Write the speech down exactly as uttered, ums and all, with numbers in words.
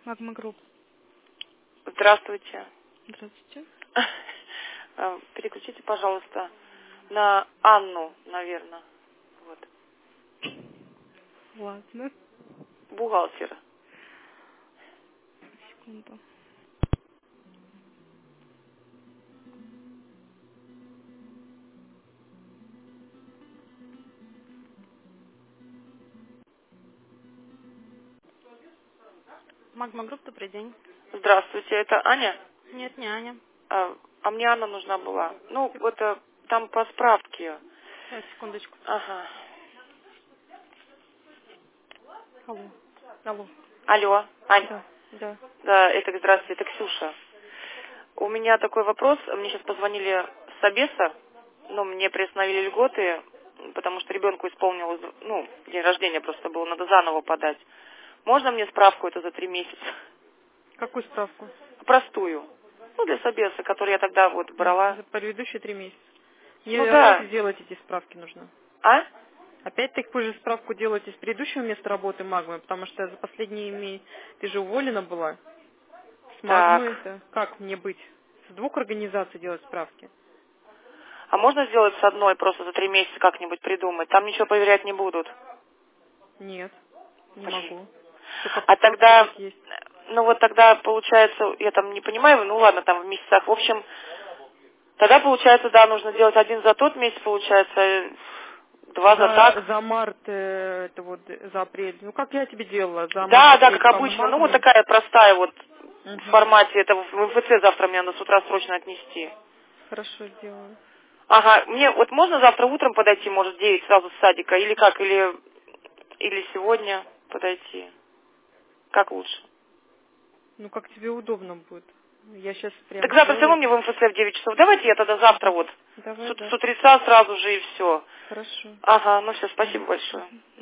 Магма Групп. Здравствуйте. Здравствуйте. Переключите, пожалуйста, на Анну, наверное. Вот. Ладно. Бухгалтер. Секунду. Магма Групп, добрый день. Здравствуйте, это Аня? Нет, не Аня. А, а мне Анна нужна была. Ну, вот а, там по справке. Сейчас, секундочку. Ага. Алло. Алло. Алло, Ань. Да, да. Да, это здравствуйте, это Ксюша. У меня такой вопрос. Мне сейчас позвонили с Собеса, но мне приостановили льготы, потому что ребенку исполнилось, ну, день рождения просто был, надо заново подать. Можно мне справку эту за три месяца? Какую справку? Простую. Ну, для Собеса, которую я тогда вот брала. За предыдущие три месяца. Мне Ну опять да. сделать эти справки нужно. А? Опять-таки вы же справку делаете с предыдущего места работы Магмы, потому что за последние ми- ты же уволена была. С Магмы Так. это как мне быть? С двух организаций делать справки? А можно сделать с одной просто за три месяца как-нибудь придумать? Там ничего проверять не будут. Нет, не могу. Только А факты тогда, как есть. ну вот тогда получается, я там не понимаю, ну ладно, там в месяцах, в общем, тогда получается, да, нужно делать один за тот месяц, получается, два за За, так. за март, э, это вот за апрель. Ну как я тебе делала? За март, Да, да, апрель как по обычно, ну вот Магме. такая простая вот в Угу. формате, это в эм эф цэ завтра мне надо с утра срочно отнести. Хорошо, сделаю. Ага, мне вот можно завтра утром подойти, может, в девять сразу с садика, или как, или, или сегодня подойти, как лучше? Ну как тебе удобно будет. Я сейчас Так прям завтра все равно сделаю. мне в эм эф цэ в девять часов. Давайте я тогда завтра Да. вот с, Давай, ут- с да. утреца сразу же и все. Хорошо. Ага, ну все, спасибо Мгм. большое. Мгм.